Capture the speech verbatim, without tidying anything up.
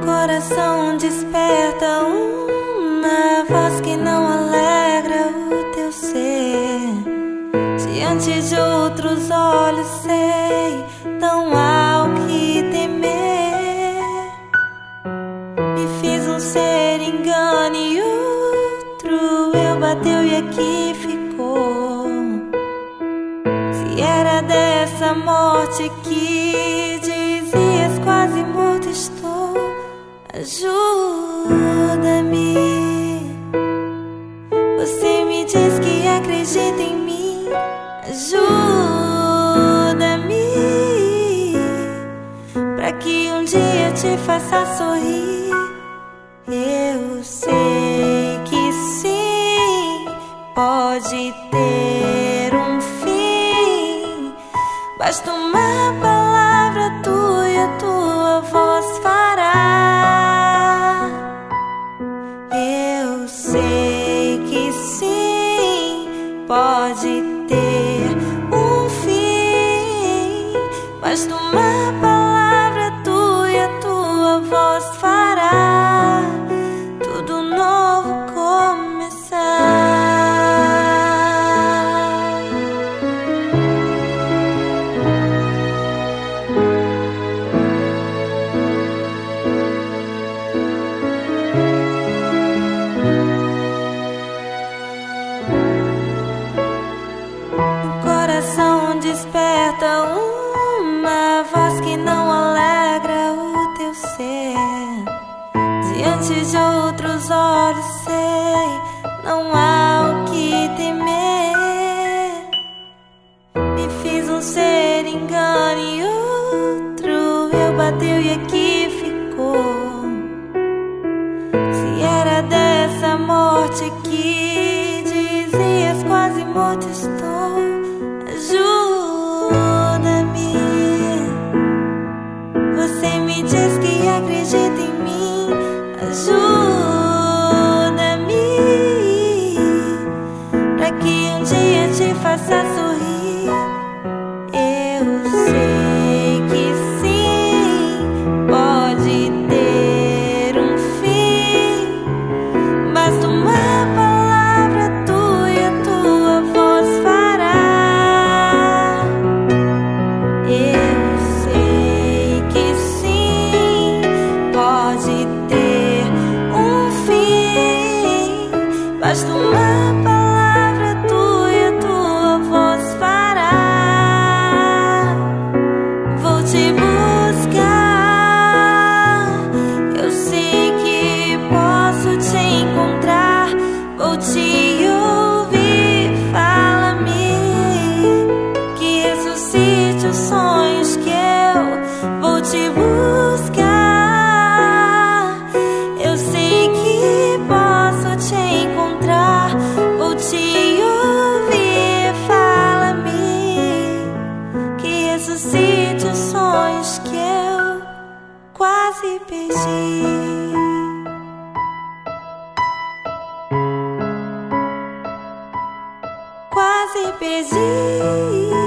coração desperta uma voz que não alegra o teu ser. Diante de outros olhos sei, não há o que temer. Me fiz um ser engano e outro eu bateu e aqui ficou. Se era dessa morte que dizias quase morto estou, ajuda-me. Você me diz que acredita em mim, ajuda-me, pra que um dia te faça sorrir. Eu sei que sim, pode ter um fim. Basta uma palavra tua e a tua voz fará. Eu sei que sim, pode ter um fim. Basta uma palavra tua e a tua voz fará tudo novo começar. O coração desperta uma voz que não alegra o teu ser. Diante de outros olhos sei, não há o que temer. Me fiz um ser engano e outro eu bateu e aqui ficou. Se era dessa morte que dizias quase morto estou, ajuda-me. Você me diz que acredita em mim, ajuda-me, pra que um dia te faça sorrir. Eu sei que sim, pode ter um fim. Basta uma palavra tua e a tua voz fará. Eu sei que sim, pode ter um fim. Basta uma palavra tua e a tua voz fará. Vou te buscar, eu sei que posso te encontrar. Vou te ouvir, fala-me, que ressuscite os sonhos que eu vou te buscar. Eu sei que posso te encontrar. Vou te ouvir, fala-me, que ressuscite os sonhos que eu quase perdi. Quase perdi.